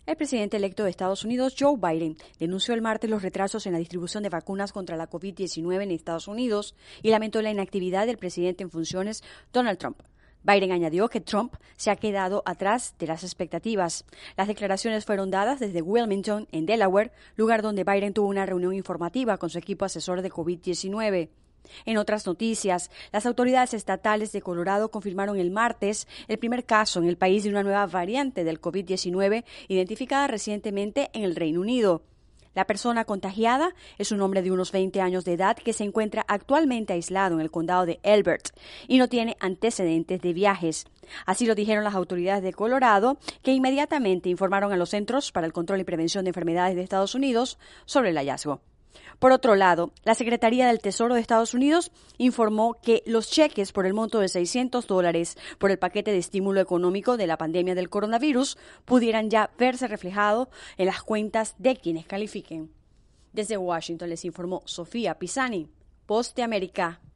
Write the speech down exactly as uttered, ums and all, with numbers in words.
El presidente electo de Estados Unidos, Joe Biden, denunció el martes los retrasos en la distribución de vacunas contra la COVID diecinueve en Estados Unidos y lamentó la inactividad del presidente en funciones, Donald Trump. Biden añadió que Trump se ha quedado atrás de las expectativas. Las declaraciones fueron dadas desde Wilmington, en Delaware, lugar donde Biden tuvo una reunión informativa con su equipo asesor de COVID diecinueve. En otras noticias, las autoridades estatales de Colorado confirmaron el martes el primer caso en el país de una nueva variante del COVID diecinueve identificada recientemente en el Reino Unido. La persona contagiada es un hombre de unos veinte años de edad que se encuentra actualmente aislado en el condado de Elbert y no tiene antecedentes de viajes. Así lo dijeron las autoridades de Colorado, que inmediatamente informaron a los Centros para el Control y Prevención de Enfermedades de Estados Unidos sobre el hallazgo. Por otro lado, la Secretaría del Tesoro de Estados Unidos informó que los cheques por el monto de seiscientos dólares por el paquete de estímulo económico de la pandemia del coronavirus pudieran ya verse reflejados en las cuentas de quienes califiquen. Desde Washington les informó Sofía Pisani, Voz de América.